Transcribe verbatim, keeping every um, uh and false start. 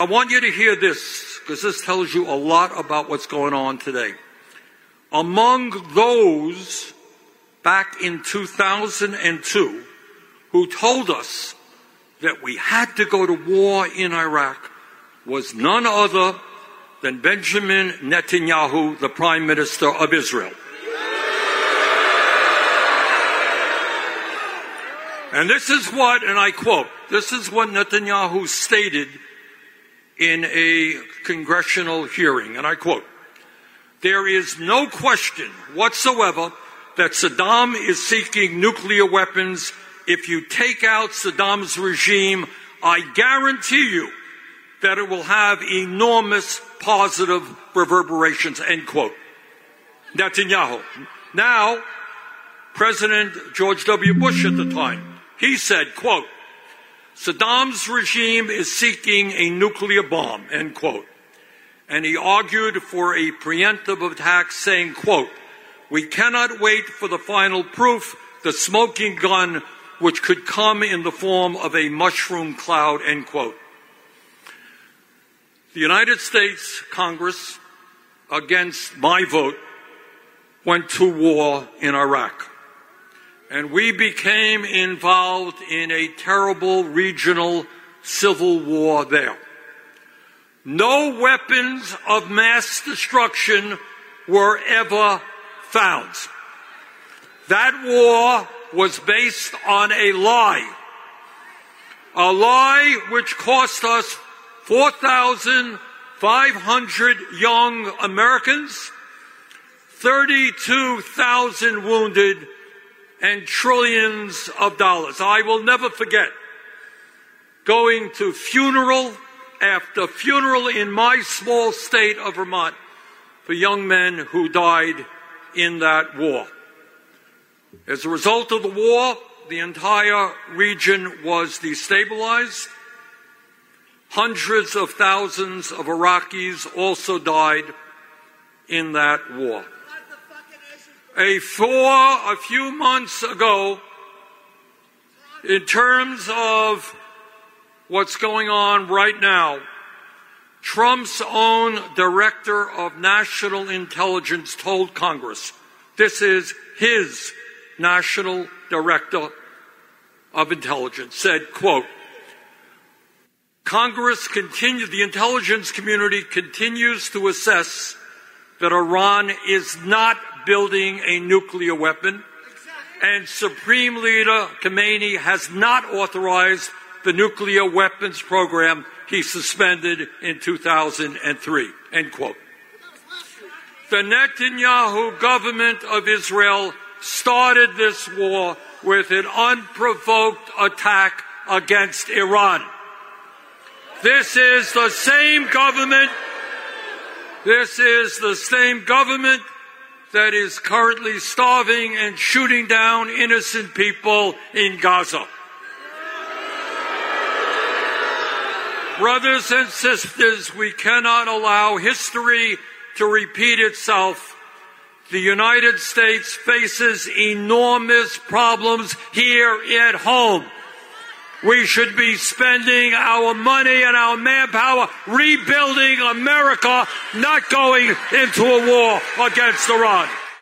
want you to hear this, because this tells you a lot about what's going on today. Among those back in two thousand two who told us that we had to go to war in Iraq was none other than Benjamin Netanyahu, the Prime Minister of Israel. And this is what, and I quote, this is what Netanyahu stated in a congressional hearing, and I quote, "There is no question whatsoever that Saddam is seeking nuclear weapons. If you take out Saddam's regime, I guarantee you that it will have enormous positive reverberations," end quote. Netanyahu. Now, President George W. Bush at the time, he said, quote, "Saddam's regime is seeking a nuclear bomb," end quote. And he argued for a preemptive attack, saying, quote, "We cannot wait for the final proof, the smoking gun, which could come in the form of a mushroom cloud," end quote. The United States Congress, against my vote, went to war in Iraq. And we became involved in a terrible regional civil war there. No weapons of mass destruction were ever found. That war was based on a lie. A lie which cost us four thousand five hundred young Americans, thirty-two thousand wounded, and trillions of dollars. I will never forget going to funeral after funeral in my small state of Vermont for young men who died in that war. As a result of the war, the entire region was destabilized. Hundreds of thousands of Iraqis also died in that war. A four, a few months ago, in terms of what's going on right now, Trump's own director of national intelligence told Congress, this is his national director of intelligence, said, quote, "Congress continues, the intelligence community continues to assess that Iran is not building a nuclear weapon, and Supreme Leader Khamenei has not authorized the nuclear weapons program he suspended in two thousand three, end quote. The Netanyahu government of Israel started this war with an unprovoked attack against Iran. This is the same government, this is the same government that is currently starving and shooting down innocent people in Gaza. Brothers and sisters, we cannot allow history to repeat itself. The United States faces enormous problems here at home. We should be spending our money and our manpower rebuilding America, not going into a war against Iran.